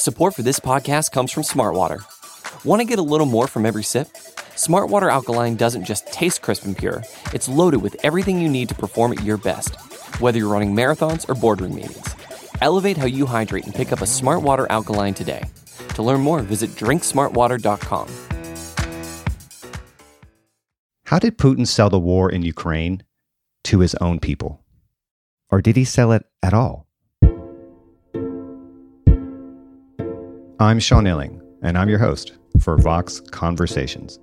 Support for this podcast comes from Smartwater. Want to get a little more from every sip? Smartwater Alkaline doesn't just taste crisp and pure, it's loaded with everything you need to perform at your best, whether you're running marathons or boardroom meetings. Elevate how you hydrate and pick up a Smartwater Alkaline today. To learn more, visit drinksmartwater.com. How did Putin sell the war in Ukraine to his own people? Or did he sell it at all? I'm Sean Illing, and I'm your host for Vox Conversations.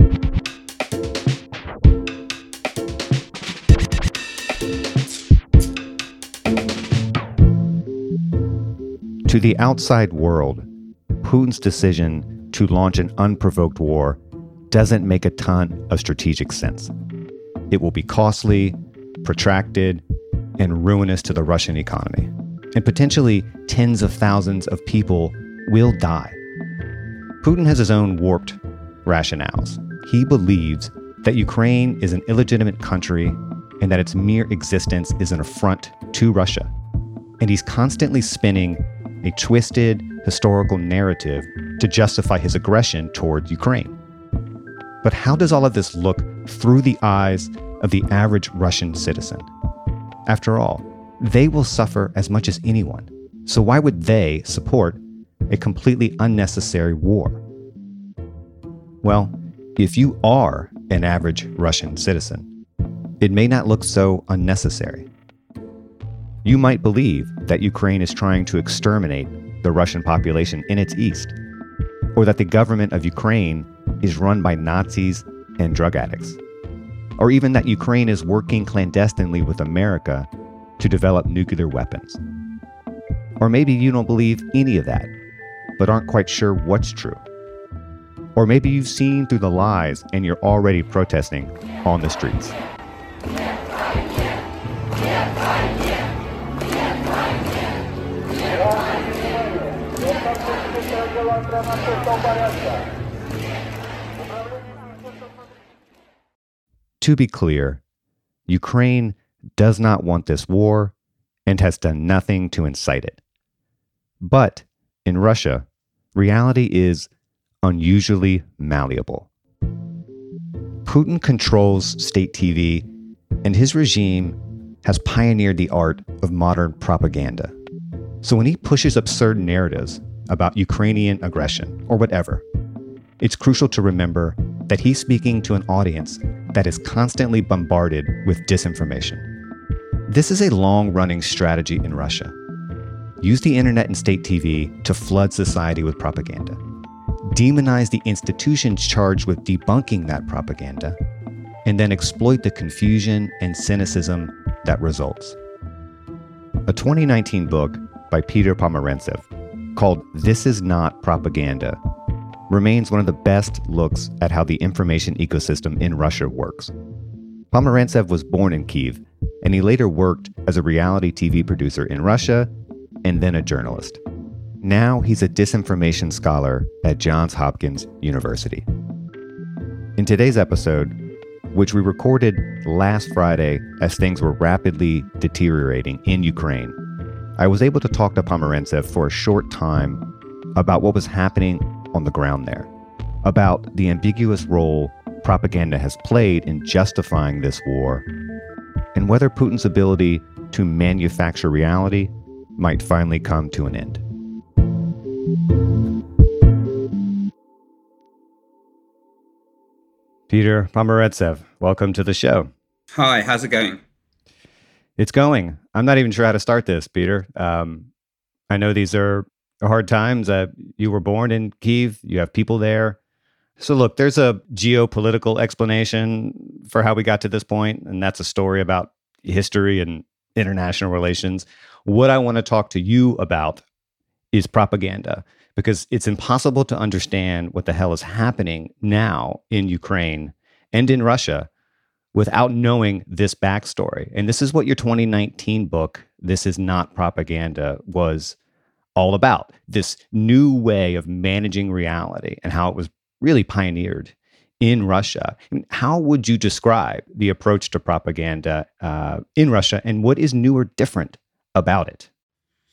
To the outside world, Putin's decision to launch an unprovoked war doesn't make a ton of strategic sense. It will be costly, protracted, and ruinous to the Russian economy. And potentially tens of thousands of people will die. Putin has his own warped rationales. He believes that Ukraine is an illegitimate country and that its mere existence is an affront to Russia. And he's constantly spinning a twisted historical narrative to justify his aggression towards Ukraine. But how does all of this look through the eyes of the average Russian citizen? After all, they will suffer as much as anyone. So why would they support a completely unnecessary war? Well, if you are an average Russian citizen, it may not look so unnecessary. You might believe that Ukraine is trying to exterminate the Russian population in its east, or that the government of Ukraine is run by Nazis and drug addicts, or even that Ukraine is working clandestinely with America to develop nuclear weapons. Or maybe you don't believe any of that, but aren't quite sure what's true. Or maybe you've seen through the lies and you're already protesting on the streets. To be clear, Ukraine does not want this war and has done nothing to incite it. But in Russia, reality is unusually malleable. Putin controls state TV, and his regime has pioneered the art of modern propaganda. So when he pushes absurd narratives about Ukrainian aggression or whatever, it's crucial to remember that he's speaking to an audience that is constantly bombarded with disinformation. This is a long-running strategy in Russia. Use the internet and state TV to flood society with propaganda. Demonize the institutions charged with debunking that propaganda, and then exploit the confusion and cynicism that results. A 2019 book by Peter Pomerantsev called This Is Not Propaganda remains one of the best looks at how the information ecosystem in Russia works. Pomerantsev was born in Kyiv, and he later worked as a reality TV producer in Russia and then a journalist. Now he's a disinformation scholar at Johns Hopkins University. In today's episode, which we recorded last Friday as things were rapidly deteriorating in Ukraine, I was able to talk to Pomerantsev for a short time about what was happening on the ground there, about the ambiguous role propaganda has played in justifying this war, and whether Putin's ability to manufacture reality might finally come to an end. Peter Pomerantsev, welcome to the show. Hi, how's it going? It's going. I'm not even sure how to start this, Peter. I know these are hard times. You were born in Kyiv. You have people there. So look, there's a geopolitical explanation for how we got to this point, and that's a story about history and international relations. What I want to talk to you about is propaganda, because it's impossible to understand what the hell is happening now in Ukraine and in Russia without knowing this backstory. And this is what your 2019 book, This Is Not Propaganda, was all about. This new way of managing reality and how it was really pioneered in Russia. I mean, how would you describe the approach to propaganda in Russia, and what is new or different about it?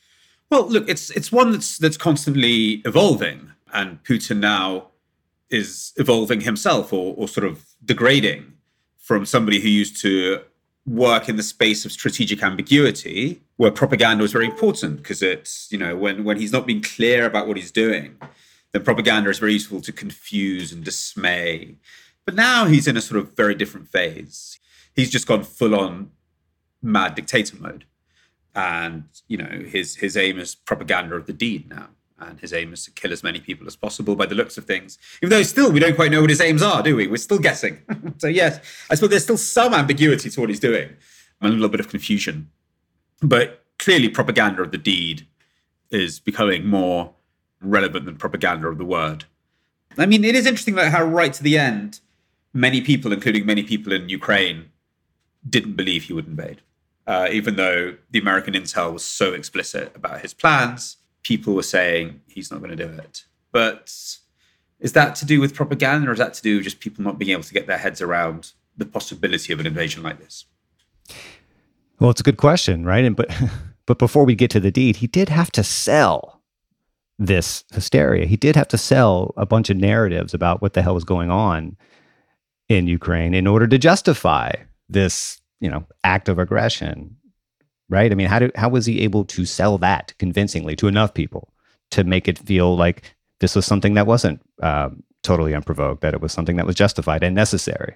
Well, look, it's one that's constantly evolving, and Putin now is evolving himself, or sort of degrading from somebody who used to work in the space of strategic ambiguity, where propaganda was very important, because it's, when he's not being clear about what he's doing, then propaganda is very useful to confuse and dismay. But now he's in a sort of very different phase. He's just gone full on mad dictator mode. And, his aim is propaganda of the deed now. And his aim is to kill as many people as possible by the looks of things. Even though still we don't quite know what his aims are, do we? We're still guessing. So yes, I suppose there's still some ambiguity to what he's doing. And a little bit of confusion. But clearly propaganda of the deed is becoming more relevant than propaganda of the word. I mean, it is interesting that how right to the end, many people, including many people in Ukraine, didn't believe he would invade. Even though the American intel was so explicit about his plans, people were saying he's not going to do it. But is that to do with propaganda, or is that to do with just people not being able to get their heads around the possibility of an invasion like this? Well, it's a good question, right? But before we get to the deed, he did have to sell this hysteria. He did have to sell a bunch of narratives about what the hell was going on in Ukraine in order to justify this, act of aggression, right? I mean, how was he able to sell that convincingly to enough people to make it feel like this was something that wasn't totally unprovoked, that it was something that was justified and necessary?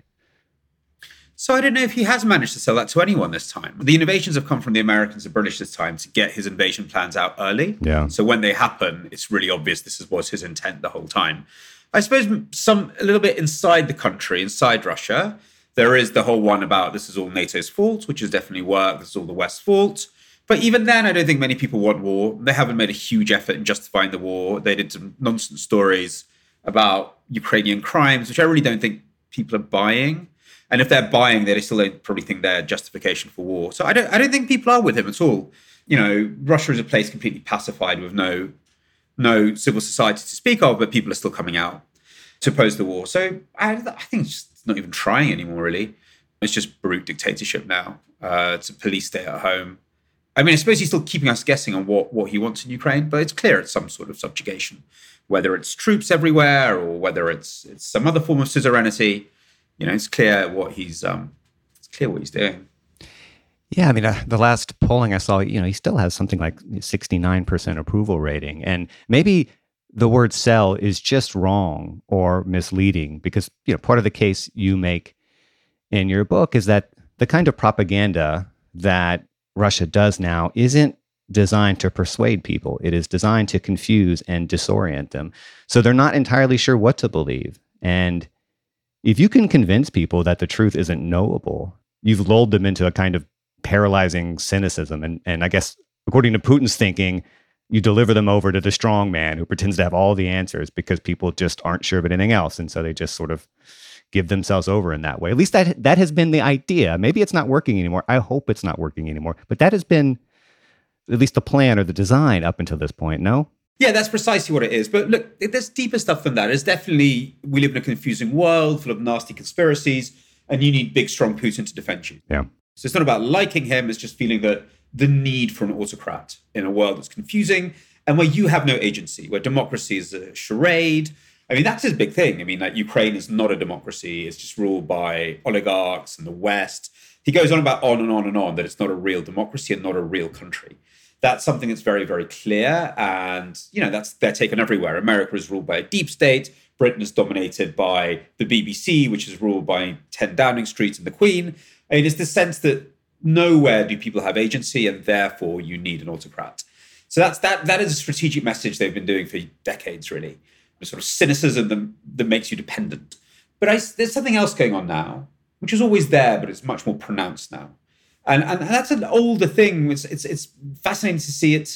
So I don't know if he has managed to sell that to anyone this time. The innovations have come from the Americans and British this time to get his invasion plans out early. Yeah. So when they happen, it's really obvious this was his intent the whole time. I suppose a little bit inside the country, inside Russia, there is the whole one about this is all NATO's fault, which has definitely worked. This is all the West's fault. But even then, I don't think many people want war. They haven't made a huge effort in justifying the war. They did some nonsense stories about Ukrainian crimes, which I really don't think people are buying. And if they're buying, they still don't probably think they're justification for war. So I don't think people are with him at all. Russia is a place completely pacified with no civil society to speak of, but people are still coming out to oppose the war. So I think it's just not even trying anymore, really. It's just brute dictatorship now. It's a police state at home. I mean, I suppose he's still keeping us guessing on what he wants in Ukraine, but it's clear it's some sort of subjugation, whether it's troops everywhere or whether it's some other form of suzerainty. It's clear what he's doing. Yeah, I mean, the last polling I saw, he still has something like 69% approval rating, and maybe the word "sell" is just wrong or misleading because part of the case you make in your book is that the kind of propaganda that Russia does now isn't designed to persuade people. It is designed to confuse and disorient them, so they're not entirely sure what to believe. And if you can convince people that the truth isn't knowable, you've lulled them into a kind of paralyzing cynicism. And I guess, according to Putin's thinking, you deliver them over to the strong man who pretends to have all the answers because people just aren't sure of anything else. And so they just sort of give themselves over in that way. At least that has been the idea. Maybe it's not working anymore. I hope it's not working anymore. But that has been at least the plan or the design up until this point, no? Yeah, that's precisely what it is. But look, there's deeper stuff than that. It's definitely, we live in a confusing world full of nasty conspiracies, and you need big, strong Putin to defend you. Yeah. So it's not about liking him. It's just feeling that the need for an autocrat in a world that's confusing and where you have no agency, where democracy is a charade. I mean, that's his big thing. I mean, like, Ukraine is not a democracy. It's just ruled by oligarchs and the West. He goes on about on and on and on that it's not a real democracy and not a real country. That's something that's very, very clear. And, they're taken everywhere. America is ruled by a deep state. Britain is dominated by the BBC, which is ruled by 10 Downing Street and the Queen. I mean, it's the sense that nowhere do people have agency, and therefore you need an autocrat. So that is a strategic message they've been doing for decades, really. The sort of cynicism that makes you dependent. But there's something else going on now, which is always there, but it's much more pronounced now. And that's an older thing. It's fascinating to see it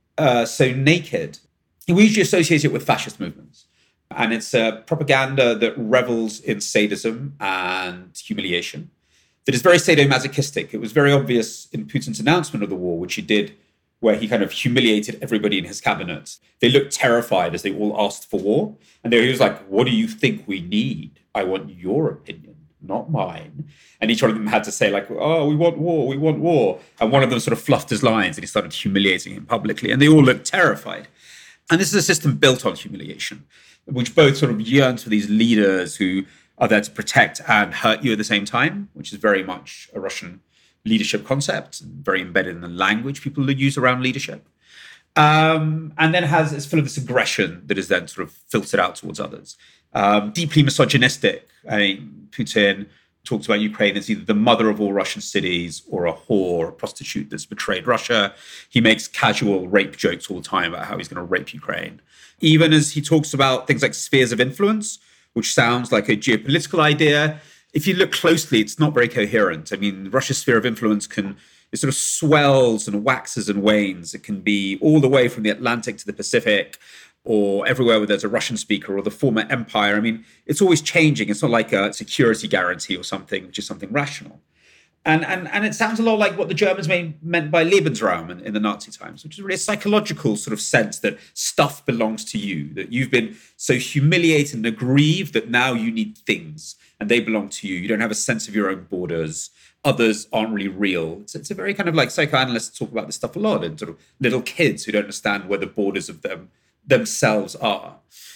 so naked. We usually associate it with fascist movements. And it's a propaganda that revels in sadism and humiliation, that is very sadomasochistic. It was very obvious in Putin's announcement of the war, which he did, where he kind of humiliated everybody in his cabinet. They looked terrified as they all asked for war. And he was like, what do you think we need? I want your opinion, not mine. And each one of them had to say like, oh, we want war, we want war. And one of them sort of fluffed his lines and he started humiliating him publicly. And they all looked terrified. And this is a system built on humiliation, which both sort of yearns for these leaders who are there to protect and hurt you at the same time, which is very much a Russian leadership concept, very embedded in the language people use around leadership. And then it's full of this aggression that is then sort of filtered out towards others. Deeply misogynistic. I mean, Putin talks about Ukraine as either the mother of all Russian cities or a whore, a prostitute that's betrayed Russia. He makes casual rape jokes all the time about how he's going to rape Ukraine. Even as he talks about things like spheres of influence, which sounds like a geopolitical idea. If you look closely, it's not very coherent. I mean, Russia's sphere of influence it sort of swells and waxes and wanes. It can be all the way from the Atlantic to the Pacific, or everywhere where there's a Russian speaker, or the former empire. I mean, it's always changing. It's not like a security guarantee or something, which is something rational. And it sounds a lot like what the Germans meant by Lebensraum in the Nazi times, which is really a psychological sort of sense that stuff belongs to you, that you've been so humiliated and aggrieved that now you need things and they belong to you. You don't have a sense of your own borders. Others aren't really real. It's a very kind of like psychoanalysts talk about this stuff a lot, and sort of little kids who don't understand where the borders of themselves are.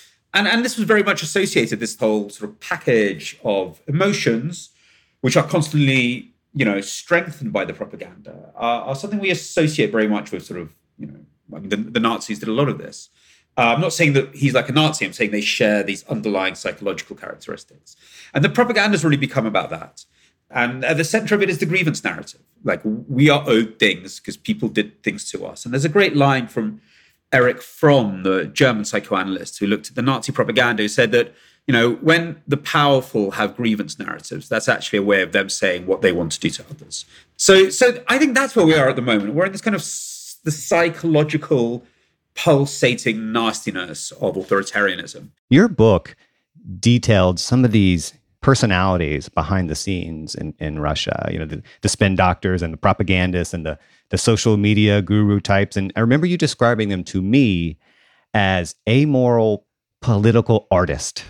And this was very much associated, this whole sort of package of emotions, which are constantly strengthened by the propaganda, are something we associate very much with sort of, I mean, the Nazis did a lot of this. I'm not saying that he's like a Nazi. I'm saying they share these underlying psychological characteristics. And the propaganda has really become about that. And at the center of it is the grievance narrative. Like, we are owed things because people did things to us. And there's a great line from Erich Fromm, the German psychoanalyst who looked at the Nazi propaganda, who said that, when the powerful have grievance narratives, that's actually a way of them saying what they want to do to others. So I think that's where we are at the moment. We're in this kind of the psychological pulsating nastiness of authoritarianism. Your book detailed some of these personalities behind the scenes in Russia, the spin doctors and the propagandists and the social media guru types. And I remember you describing them to me as amoral political artists.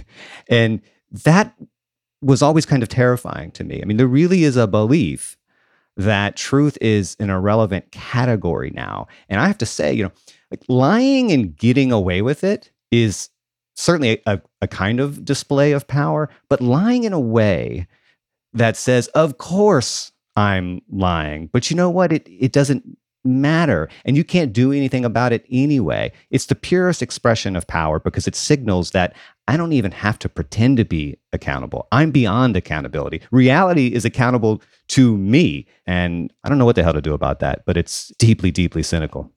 And that was always kind of terrifying to me. I mean, there really is a belief that truth is an irrelevant category now. And I have to say, like, lying and getting away with it is certainly a kind of display of power, but lying in a way that says, of course I'm lying, but you know what? It doesn't matter, and you can't do anything about it anyway. It's the purest expression of power because it signals that I don't even have to pretend to be accountable. I'm beyond accountability. Reality is accountable to me, and I don't know what the hell to do about that, but it's deeply, deeply cynical.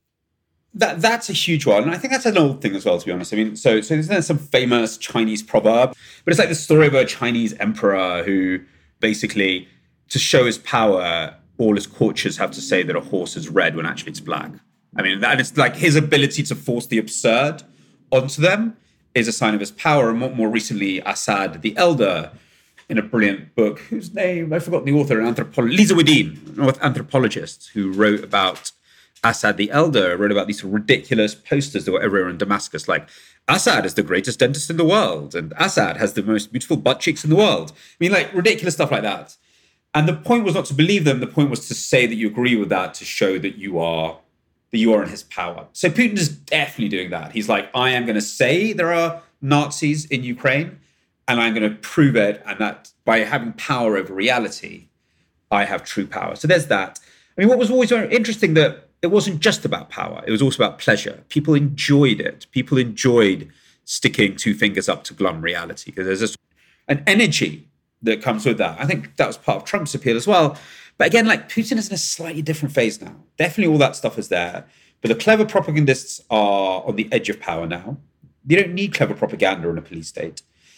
That's a huge one. And I think that's an old thing as well, to be honest. I mean, so there's some famous Chinese proverb, but it's like the story of a Chinese emperor who basically, to show his power, all his courtiers have to say that a horse is red when actually it's black. I mean, and it's like his ability to force the absurd onto them is a sign of his power. And more recently, Assad the Elder, in a brilliant book, whose name, I've forgotten the author, Lisa Wedeen, an anthropologist who wrote about Assad the Elder, wrote about these ridiculous posters that were everywhere in Damascus, like, Assad is the greatest dentist in the world, and Assad has the most beautiful butt cheeks in the world. I mean, like, ridiculous stuff like that. And the point was not to believe them. The point was to say that you agree with that, to show that you are in his power. So Putin is definitely doing that. He's like, I am going to say there are Nazis in Ukraine, and I'm going to prove it. And that by having power over reality, I have true power. So there's that. I mean, what was always very interesting, that it wasn't just about power. It was also about pleasure. People enjoyed it. People enjoyed sticking two fingers up to glum reality, because there's just an energy that comes with that. I think that was part of Trump's appeal as well. But again, like, Putin is in a slightly different phase now. Definitely all that stuff is there. But the clever propagandists are on the edge of power now. You don't need clever propaganda in a police state.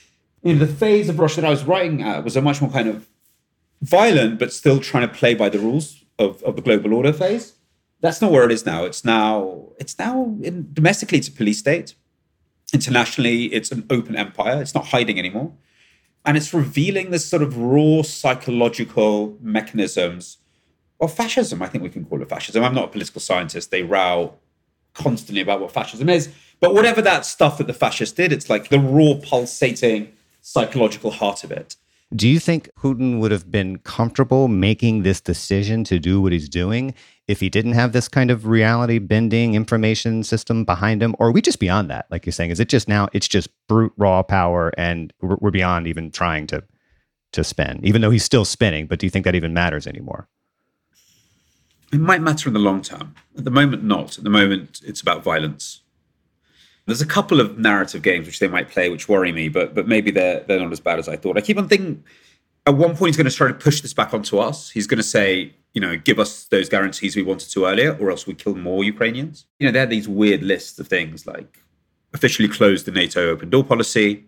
The phase of Russia that I was writing at was a much more kind of violent, but still trying to play by the rules of the global order phase. That's not where it is now. It's now domestically, it's a police state. Internationally, it's an open empire. It's not hiding anymore. And it's revealing this sort of raw psychological mechanisms of fascism. I think we can call it fascism. I'm not a political scientist. They row constantly about what fascism is. But whatever that stuff that the fascists did, it's like the raw pulsating psychological heart of it. Do you think Putin would have been comfortable making this decision to do what he's doing if he didn't have this kind of reality bending information system behind him? Or are we just beyond that? Like you're saying, is it just now it's just brute raw power and we're beyond even trying to spin, even though he's still spinning? But do you think that even matters anymore? It might matter in the long term. At the moment, not. At the moment, it's about violence. There's a couple of narrative games which they might play which worry me, but maybe they're not as bad as I thought. I keep on thinking at one point he's going to try to push this back onto us. He's going to say, give us those guarantees we wanted to earlier, or else we kill more Ukrainians. They had these weird lists of things like officially close the NATO open door policy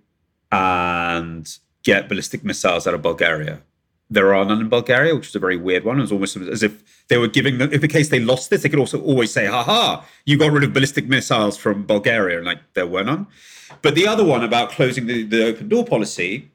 and get ballistic missiles out of Bulgaria. There are none in Bulgaria, which is a very weird one. It was almost as if they were giving them, if in case they lost this, they could also always say, you got rid of ballistic missiles from Bulgaria, and like there were none. But the other one about closing the open door policy,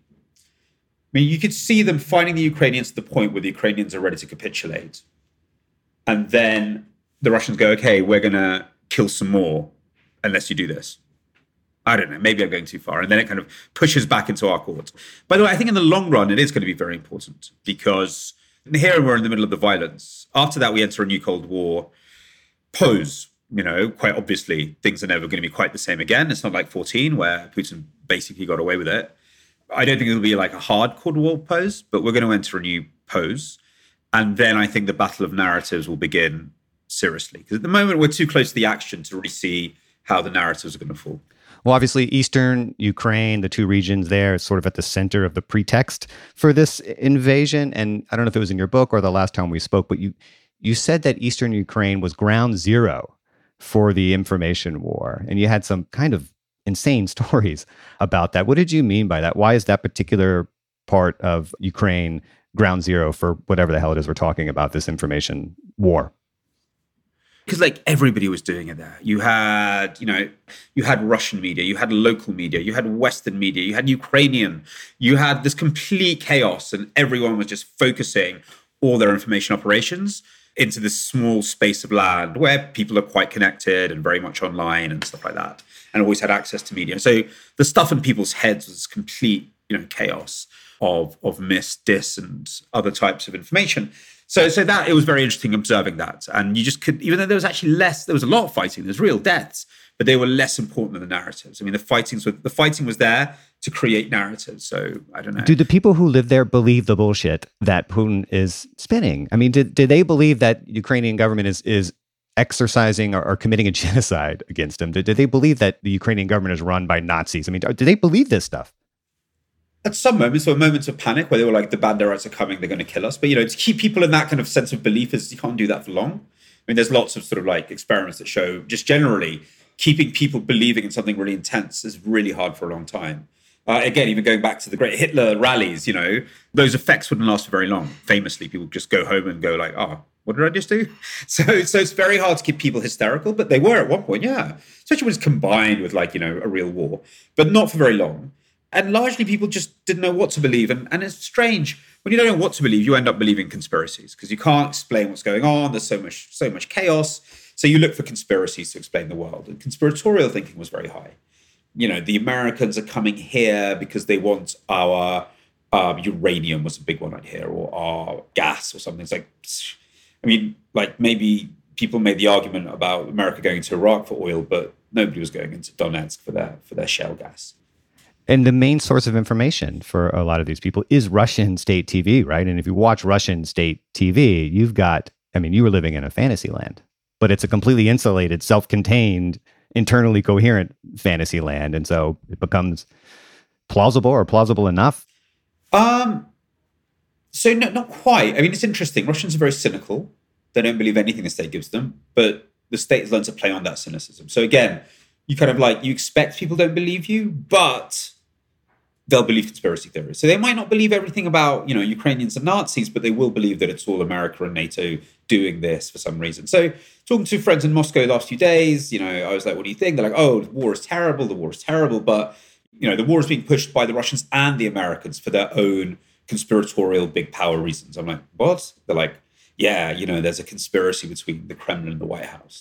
I mean, you could see them finding the Ukrainians to the point where the Ukrainians are ready to capitulate. And then the Russians go, okay, we're going to kill some more unless you do this. I don't know, maybe I'm going too far. And then it kind of pushes back into our court. By the way, I think in the long run, it is going to be very important because here we're in the middle of the violence. After that, we enter a new Cold War pose. Quite obviously, things are never going to be quite the same again. It's not like 14 where Putin basically got away with it. I don't think it'll be like a hard Cold War pose, but we're going to enter a new pose. And then I think the battle of narratives will begin seriously. Because at the moment, we're too close to the action to really see how the narratives are going to fall. Well, obviously, Eastern Ukraine, the two regions there, is sort of at the center of the pretext for this invasion. And I don't know if it was in your book or the last time we spoke, but you said that Eastern Ukraine was ground zero for the information war. And you had some kind of insane stories about that. What did you mean by that? Why is that particular part of Ukraine ground zero for whatever the hell it is we're talking about, this information war? Because like everybody was doing it there. You had Russian media, you had local media, you had Western media, you had Ukrainian, you had this complete chaos, and everyone was just focusing all their information operations into this small space of land where people are quite connected and very much online and stuff like that, and always had access to media. So the stuff in people's heads was complete, chaos of mis, dis, and other types of information. So that it was very interesting observing that. And you just could, even though there was actually there was a lot of fighting, there's real deaths, but they were less important than the narratives. I mean, the fighting was there to create narratives. So I don't know. Do the people who live there believe the bullshit that Putin is spinning? I mean, did they believe that Ukrainian government is exercising or committing a genocide against them? Did they believe that the Ukrainian government is run by Nazis? I mean, do they believe this stuff? At some moments, there were moments of panic where they were like, the Banderites are coming, they're going to kill us. But, to keep people in that kind of sense of belief is you can't do that for long. I mean, there's lots of sort of like experiments that show just generally keeping people believing in something really intense is really hard for a long time. Again, even going back to the great Hitler rallies, those effects wouldn't last for very long. Famously, people just go home and go like, what did I just do? So it's very hard to keep people hysterical, but they were at one point, yeah. Especially when it's combined with like, a real war, but not for very long. And largely people just didn't know what to believe. And it's strange. When you don't know what to believe, you end up believing conspiracies because you can't explain what's going on. There's so much chaos. So you look for conspiracies to explain the world. And conspiratorial thinking was very high. The Americans are coming here because they want our uranium was a big one I'd hear, or our gas or something. It's like, I mean, like maybe people made the argument about America going to Iraq for oil, but nobody was going into Donetsk for their shale gas. And the main source of information for a lot of these people is Russian state TV, right? And if you watch Russian state TV, you were living in a fantasy land, but it's a completely insulated, self-contained, internally coherent fantasy land. And so it becomes plausible enough. So no, not quite. I mean, it's interesting. Russians are very cynical. They don't believe anything the state gives them, but the state has learned to play on that cynicism. So again, you kind of like, you expect people don't believe you, but they'll believe conspiracy theories. So they might not believe everything about, Ukrainians and Nazis, but they will believe that it's all America and NATO doing this for some reason. So talking to friends in Moscow the last few days, I was like, what do you think? They're like, the war is terrible. But, the war is being pushed by the Russians and the Americans for their own conspiratorial big power reasons. I'm like, what? They're like, yeah, there's a conspiracy between the Kremlin and the White House.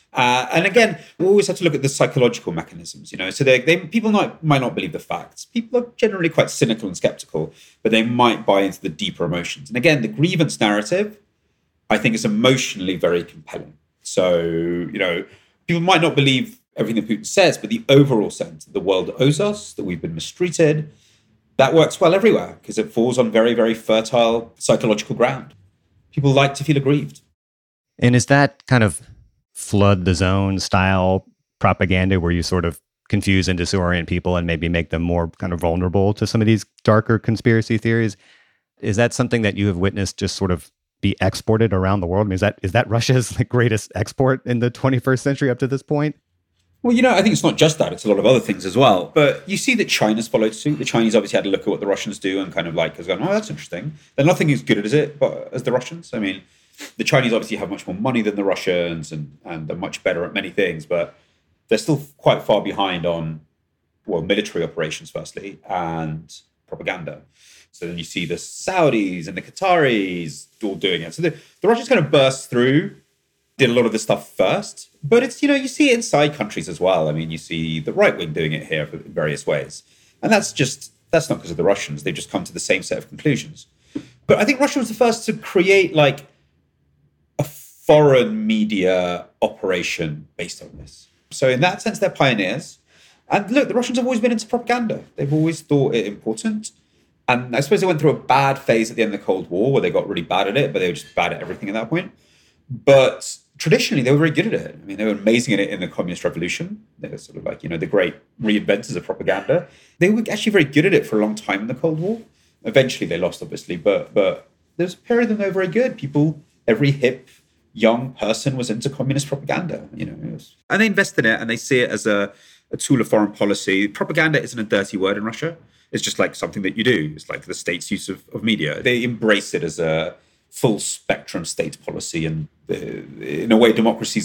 And again, we always have to look at the psychological mechanisms, So people might not believe the facts. People are generally quite cynical and skeptical, but they might buy into the deeper emotions. And again, the grievance narrative, I think, is emotionally very compelling. So, people might not believe everything that Putin says, but the overall sense that the world owes us, that we've been mistreated, that works well everywhere because it falls on very, very fertile psychological ground. People like to feel aggrieved. And is that kind of flood the zone style propaganda where you sort of confuse and disorient people and maybe make them more kind of vulnerable to some of these darker conspiracy theories? Is that something that you have witnessed just sort of be exported around the world? I mean, is that Russia's greatest export in the 21st century up to this point? Well, I think it's not just that. It's a lot of other things as well. But you see that China's followed suit. The Chinese obviously had to look at what the Russians do and kind of has gone, oh, that's interesting. They're nothing as good as the Russians. I mean, the Chinese obviously have much more money than the Russians and they're much better at many things, but they're still quite far behind on, military operations, firstly, and propaganda. So then you see the Saudis and the Qataris all doing it. So the Russians kind of burst through, did a lot of this stuff first, but it's, you see it inside countries as well. I mean, you see the right wing doing it here in various ways. And that's not because of the Russians. They've just come to the same set of conclusions. But I think Russia was the first to create a foreign media operation based on this. So in that sense, they're pioneers. And look, the Russians have always been into propaganda. They've always thought it important. And I suppose they went through a bad phase at the end of the Cold War where they got really bad at it, but they were just bad at everything at that point. But traditionally, they were very good at it. I mean, they were amazing at it in the Communist Revolution. They were sort of the great reinventors of propaganda. They were actually very good at it for a long time in the Cold War. Eventually, they lost, obviously, but there was a period when they were very good. Every hip young person was into communist propaganda, and they invest in it and they see it as a tool of foreign policy. Propaganda isn't a dirty word in Russia. It's just something that you do. It's like the state's use of media. They embrace it as a full spectrum state policy. And in a way, democracies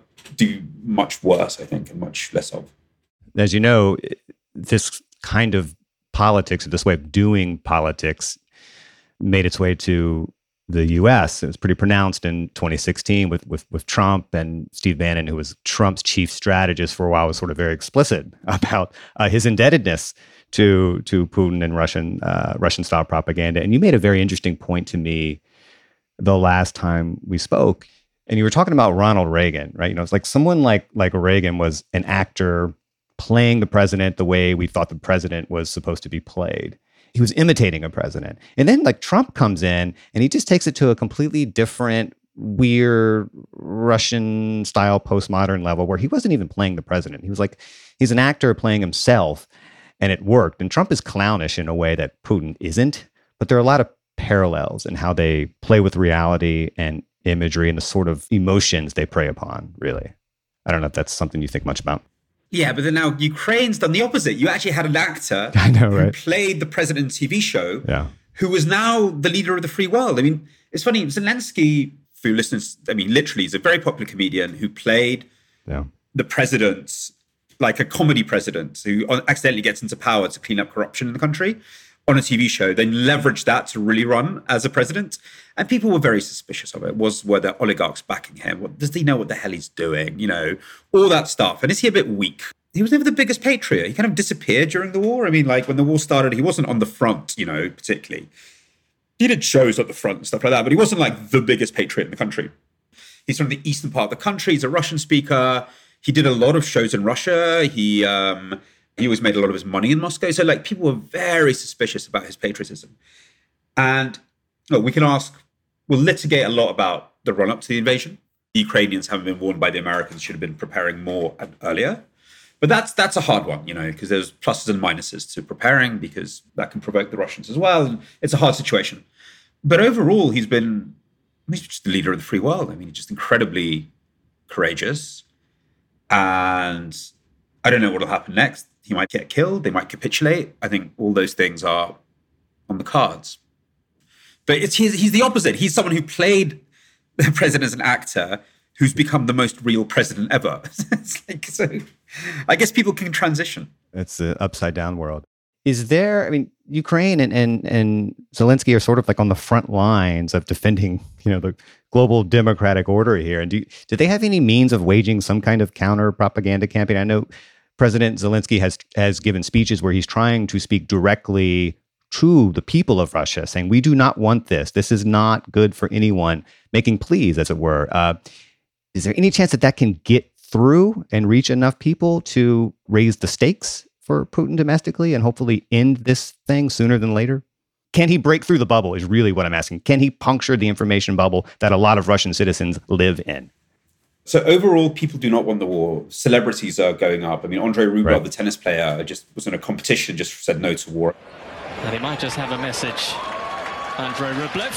do much worse, I think, and much less of. As you know, this kind of politics, or this way of doing politics, made its way to the U.S. It was pretty pronounced in 2016 with Trump, and Steve Bannon, who was Trump's chief strategist for a while, was sort of very explicit about his indebtedness to Putin and Russian style propaganda. And you made a very interesting point to me the last time we spoke, and you were talking about Ronald Reagan, right? It's like someone like Reagan was an actor playing the president the way we thought the president was supposed to be played. He was imitating a president. And then Trump comes in and he just takes it to a completely different, weird Russian style postmodern level where he wasn't even playing the president. He was he's an actor playing himself, and it worked. And Trump is clownish in a way that Putin isn't, but there are a lot of parallels in how they play with reality and imagery and the sort of emotions they prey upon, really. I don't know if that's something you think much about. Yeah, but then now Ukraine's done the opposite. You actually had an actor who played the president in a TV show, who was now the leader of the free world. I mean, it's funny, Zelensky, for listeners, literally, is a very popular comedian who played the president, like a comedy president who accidentally gets into power to clean up corruption in the country on a TV show, then leveraged that to really run as a president. And people were very suspicious of it. Were there oligarchs backing him? Does he know what the hell he's doing? All that stuff. And is he a bit weak? He was never the biggest patriot. He kind of disappeared during the war. I mean, when the war started, he wasn't on the front, particularly. He did shows at the front and stuff like that, but he wasn't the biggest patriot in the country. He's from the eastern part of the country. He's a Russian speaker. He did a lot of shows in Russia. He always made a lot of his money in Moscow. So people were very suspicious about his patriotism. And we'll litigate a lot about the run-up to the invasion. The Ukrainians haven't been warned by the Americans, should have been preparing more earlier. But that's a hard one, because there's pluses and minuses to preparing, because that can provoke the Russians as well. And it's a hard situation. But overall, he's just the leader of the free world. He's just incredibly courageous. And I don't know what will happen next. He might get killed. They might capitulate. I think all those things are on the cards. But he's the opposite. He's someone who played the president as an actor who's become the most real president ever. So I guess people can transition. It's the upside down world. Is there, I mean, Ukraine and Zelensky are sort of like on the front lines of defending, the global democratic order here. And do they have any means of waging some kind of counter propaganda campaign? I know President Zelensky has given speeches where he's trying to speak directly to the people of Russia, saying, we do not want this. This is not good for anyone, making pleas, as it were. Is there any chance that can get through and reach enough people to raise the stakes for Putin domestically and hopefully end this thing sooner than later? Can he break through the bubble is really what I'm asking. Can he puncture the information bubble that a lot of Russian citizens live in? So overall, people do not want the war. Celebrities are going up. I mean, Andrei Rublev, the tennis player, just was in a competition, just said no to war. And he might just have a message. Andrei Rublev.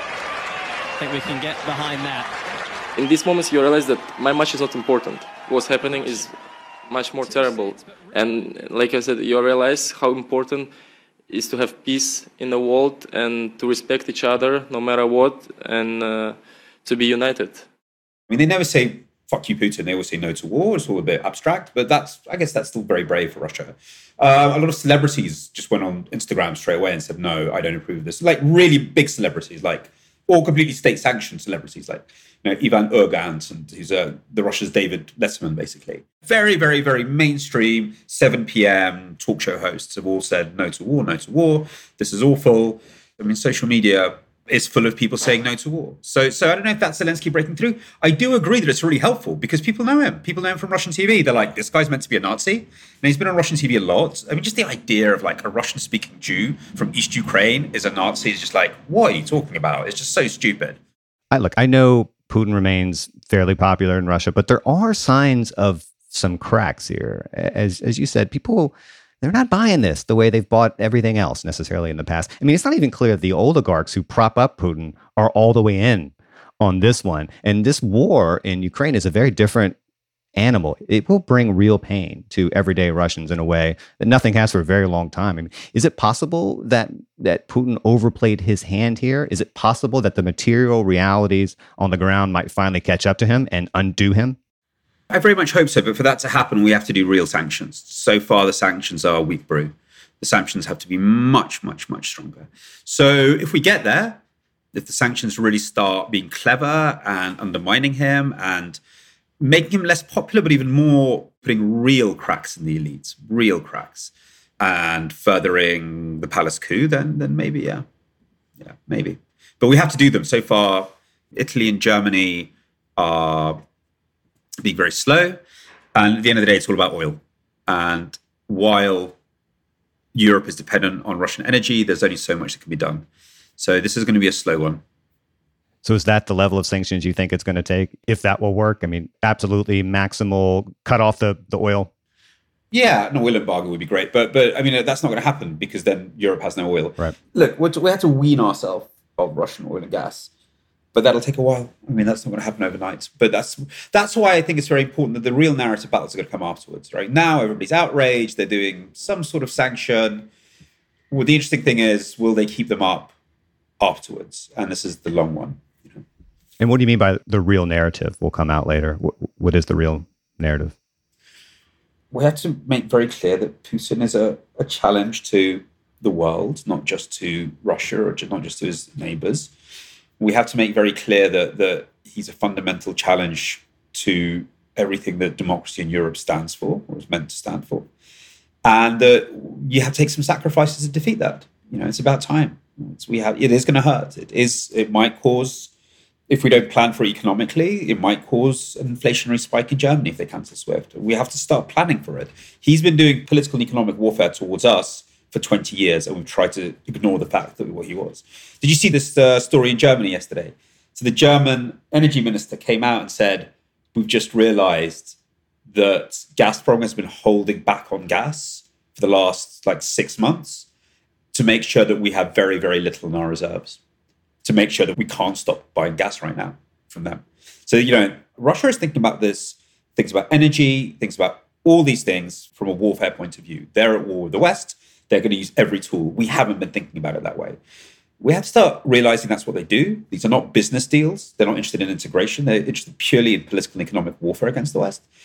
I think we can get behind that. In these moments, you realize that my match is not important. What's happening is much more terrible. And like I said, you realize how important it is to have peace in the world and to respect each other no matter what, and to be united. I mean, they never say, fuck you, Putin. They always say no to war. It's all a bit abstract, but I guess that's still very brave for Russia. A lot of celebrities just went on Instagram straight away and said, no, I don't approve of this. Like really big celebrities, like all completely state-sanctioned celebrities, like Ivan Urgant, and who's the Russia's David Letterman, basically. Very, very, very mainstream 7 p.m. talk show hosts have all said no to war, no to war. This is awful. I mean, social media is full of people saying no to war. So I don't know if that's Zelensky breaking through. I do agree that it's really helpful because people know him. People know him from Russian TV. They're like, this guy's meant to be a Nazi. And he's been on Russian TV a lot. I mean, just the idea of like a Russian-speaking Jew from East Ukraine is a Nazi is just like, what are you talking about? It's just so stupid. I know Putin remains fairly popular in Russia, but there are signs of some cracks here. As you said, people, they're not buying this the way they've bought everything else necessarily in the past. I mean, it's not even clear that the oligarchs who prop up Putin are all the way in on this one. And this war in Ukraine is a very different animal. It will bring real pain to everyday Russians in a way that nothing has for a very long time. I mean, is it possible that Putin overplayed his hand here? Is it possible that the material realities on the ground might finally catch up to him and undo him? I very much hope so, but for that to happen, we have to do real sanctions. So far, the sanctions are weak brew. The sanctions have to be much, much, much stronger. So if we get there, if the sanctions really start being clever and undermining him and making him less popular, but even more putting real cracks in the elites, real cracks, and furthering the palace coup, then maybe, yeah, maybe. But we have to do them. So far, Italy and Germany are being very slow. And at the end of the day, it's all about oil. And while Europe is dependent on Russian energy, there's only so much that can be done. So this is going to be a slow one. So is that the level of sanctions you think it's going to take, if that will work? I mean, absolutely maximal, cut off the oil? Yeah, an oil embargo would be great. But I mean, that's not going to happen because then Europe has no oil. Right. Look, we have to wean ourselves of Russian oil and gas. But that'll take a while. I mean, that's not going to happen overnight. But that's why I think it's very important that the real narrative battles are going to come afterwards. Right now, everybody's outraged. They're doing some sort of sanction. Well, the interesting thing is, will they keep them up afterwards? And this is the long one. And what do you mean by the real narrative will come out later? What is the real narrative? We have to make very clear that Putin is a challenge to the world, not just to Russia or not just to his neighbors. We have to make very clear that he's a fundamental challenge to everything that democracy in Europe stands for, or is meant to stand for. And you have to take some sacrifices to defeat that. It's about time. It is going to hurt. It might cause, if we don't plan for it economically, it might cause an inflationary spike in Germany if they cancel SWIFT. We have to start planning for it. He's been doing political and economic warfare towards us for 20 years, and we've tried to ignore the fact that what he was. Did you see this story in Germany yesterday? So the German energy minister came out and said, we've just realized that Gazprom has been holding back on gas for the last 6 months to make sure that we have very, very little in our reserves, to make sure that we can't stop buying gas right now from them. So, Russia is thinking about this, thinks about energy, thinks about all these things from a warfare point of view. They're at war with the West. They're going to use every tool. We haven't been thinking about it that way. We have to start realizing that's what they do. These are not business deals. They're not interested in integration. They're interested purely in political and economic warfare against the West.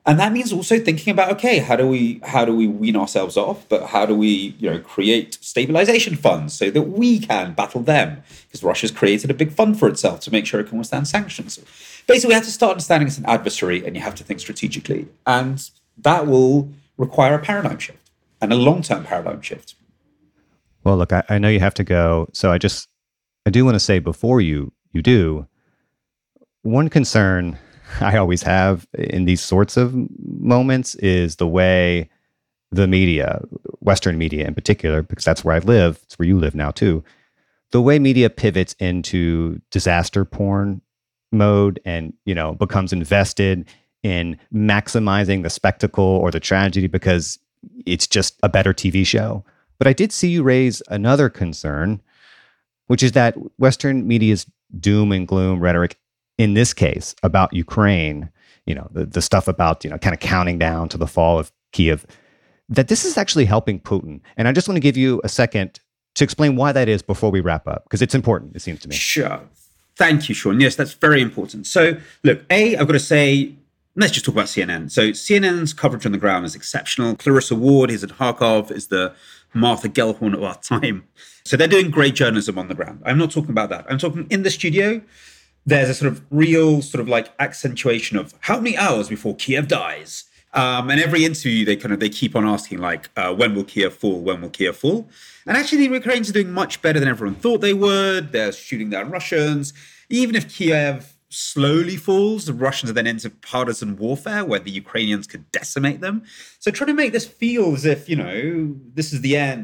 And that means also thinking about, okay, how do we wean ourselves off, but how do we, create stabilization funds so that we can battle them? Because Russia's created a big fund for itself to make sure it can withstand sanctions. Basically, we have to start understanding it's an adversary, and you have to think strategically. And that will require a paradigm shift, and a long-term paradigm shift. Well, look, I know you have to go. So I do want to say before you do, one concern I always have in these sorts of moments is the way the media, Western media in particular, because that's where I live, it's where you live now too, the way media pivots into disaster porn mode and, becomes invested in maximizing the spectacle or the tragedy because it's just a better TV show. But I did see you raise another concern, which is that Western media's doom and gloom rhetoric in this case about Ukraine, the stuff about, kind of counting down to the fall of Kiev, that this is actually helping Putin. And I just want to give you a second to explain why that is before we wrap up, because it's important, it seems to me. Sure. Thank you, Sean. Yes, that's very important. So look, I've got to say, let's just talk about CNN. So CNN's coverage on the ground is exceptional. Clarissa Ward, who's in Kharkov, is the Martha Gellhorn of our time. So they're doing great journalism on the ground. I'm not talking about that. I'm talking in the studio. There's a sort of real sort of like accentuation of how many hours before Kiev dies. And every interview, they keep on asking like, when will Kiev fall? When will Kiev fall? And actually the Ukrainians are doing much better than everyone thought they would. They're shooting down Russians. Even if Kiev slowly falls, the Russians are then into partisan warfare where the Ukrainians could decimate them. So trying to make this feel as if, this is the end.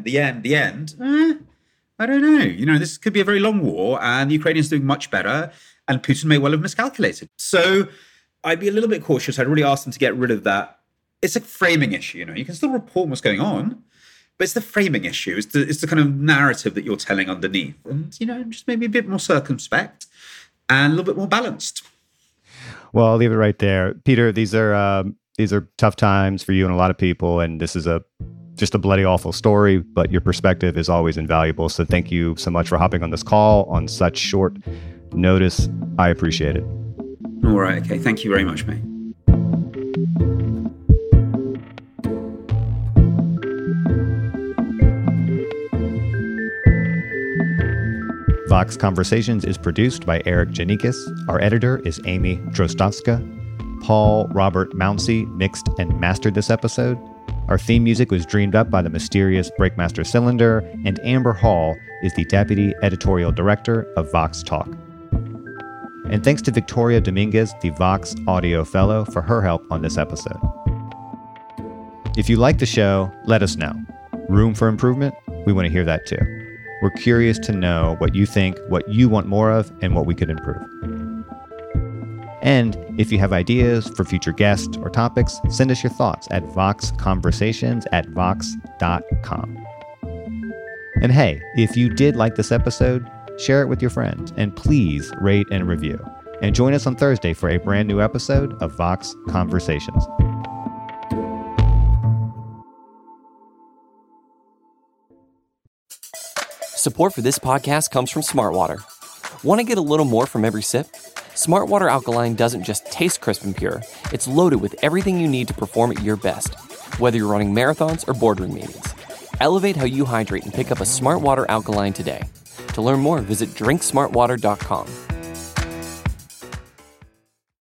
I don't know. This could be a very long war and the Ukrainians are doing much better. And Putin may well have miscalculated. So I'd be a little bit cautious. I'd really ask them to get rid of that. It's a framing issue. You can still report what's going on, but it's the framing issue. It's the kind of narrative that you're telling underneath. And, just maybe a bit more circumspect and a little bit more balanced. Well, I'll leave it right there. Peter, these are tough times for you and a lot of people. And this is just a bloody awful story, but your perspective is always invaluable. So thank you so much for hopping on this call on such short notice. I appreciate it. All right. Okay. Thank you very much, mate. Vox Conversations is produced by Eric Janikis. Our editor is Amy Drozdowska. Paul Robert Mounsey mixed and mastered this episode. Our theme music was dreamed up by the mysterious Breakmaster Cylinder, and Amber Hall is the deputy editorial director of Vox Talk. And thanks to Victoria Dominguez, the Vox Audio Fellow, for her help on this episode. If you like the show, let us know. Room for improvement? We want to hear that too. We're curious to know what you think, what you want more of, and what we could improve. And if you have ideas for future guests or topics, send us your thoughts at voxconversations@vox.com. And hey, if you did like this episode, share it with your friends, and please rate and review. And join us on Thursday for a brand new episode of Vox Conversations. Support for this podcast comes from Smartwater. Want to get a little more from every sip? Smartwater Alkaline doesn't just taste crisp and pure, it's loaded with everything you need to perform at your best, whether you're running marathons or boardroom meetings. Elevate how you hydrate and pick up a Smartwater Alkaline today. To learn more, visit drinksmartwater.com.